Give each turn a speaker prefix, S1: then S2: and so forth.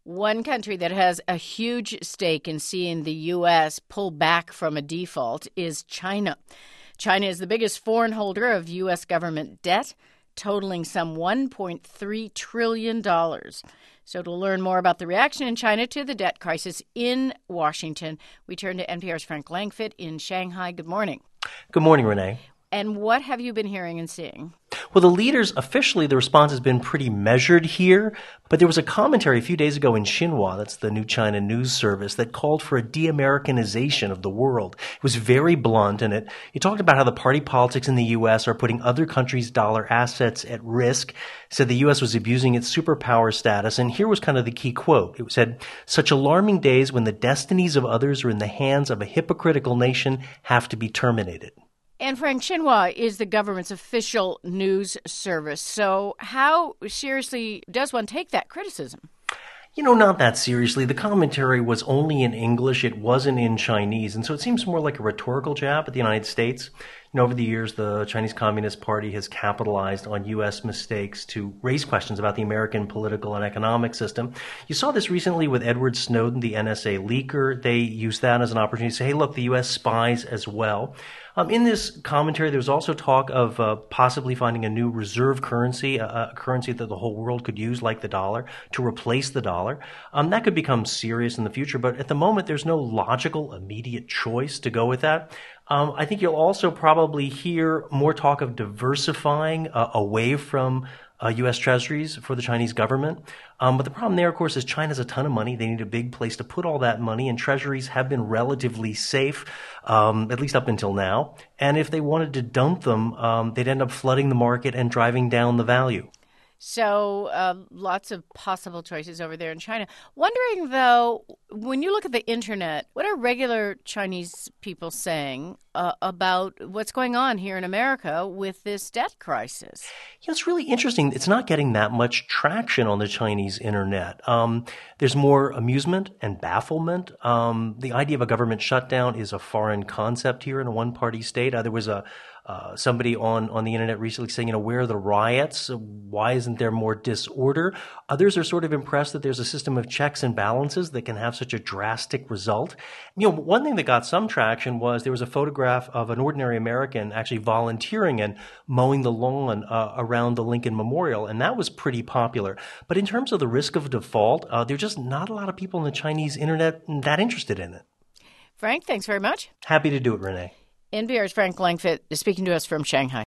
S1: One country that has a huge stake in seeing the U.S. pull back from a default is China. China is the biggest foreign holder of U.S. government debt, totaling some $1.3 trillion. So to learn more about the reaction in China to the debt crisis in Washington, we turn to NPR's Frank Langfitt in Shanghai. Good morning.
S2: Good morning, Renee.
S1: And what have you been hearing and seeing?
S2: Well, the leaders, officially, the response has been pretty measured here, but there was a commentary a few days ago in Xinhua, that's the new China news service, that called for a de-Americanization of the world. It was very blunt, and it talked about how the party politics in the U.S. are putting other countries' dollar assets at risk, said the U.S. was abusing its superpower status, and here was kind of the key quote. It said, "Such alarming days when the destinies of others are in the hands of a hypocritical nation have to be terminated."
S1: And Frank, Xinhua is the government's official news service. So how seriously does one take that criticism?
S2: Not that seriously. The commentary was only in English. It wasn't in Chinese. And so it seems more like a rhetorical jab at the United States. Over the years, the Chinese Communist Party has capitalized on U.S. mistakes to raise questions about the American political and economic system. You saw this recently with Edward Snowden, the NSA leaker. They used that as an opportunity to say, hey, look, the U.S. spies as well. In this commentary, there was also talk of possibly finding a new reserve currency, a currency that the whole world could use, like the dollar, to replace the dollar. That could become serious in the future, but at the moment, there's no logical, immediate choice to go with that. I think you'll also probably hear more talk of diversifying away from U.S. treasuries for the Chinese government. But the problem there, of course, is China has a ton of money. They need a big place to put all that money, and treasuries have been relatively safe, at least up until now. And if they wanted to dump them, they'd end up flooding the market and driving down the value.
S1: So lots of possible choices over there in China. Wondering, though, when you look at the Internet, what are regular Chinese people saying about what's going on here in America with this debt crisis?
S2: It's really interesting. It's not getting that much traction on the Chinese Internet. There's more amusement and bafflement. The idea of a government shutdown is a foreign concept here in a one-party state. There was somebody on the internet recently saying, where are the riots? Why isn't there more disorder? Others are sort of impressed that there's a system of checks and balances that can have such a drastic result. One thing that got some traction was there was a photograph of an ordinary American actually volunteering and mowing the lawn around the Lincoln Memorial, and that was pretty popular. But in terms of the risk of default, there are just not a lot of people on the Chinese internet that interested in it.
S1: Frank, thanks very much.
S2: Happy to do it, Renee.
S1: NPR's Frank Langfitt is speaking to us from Shanghai.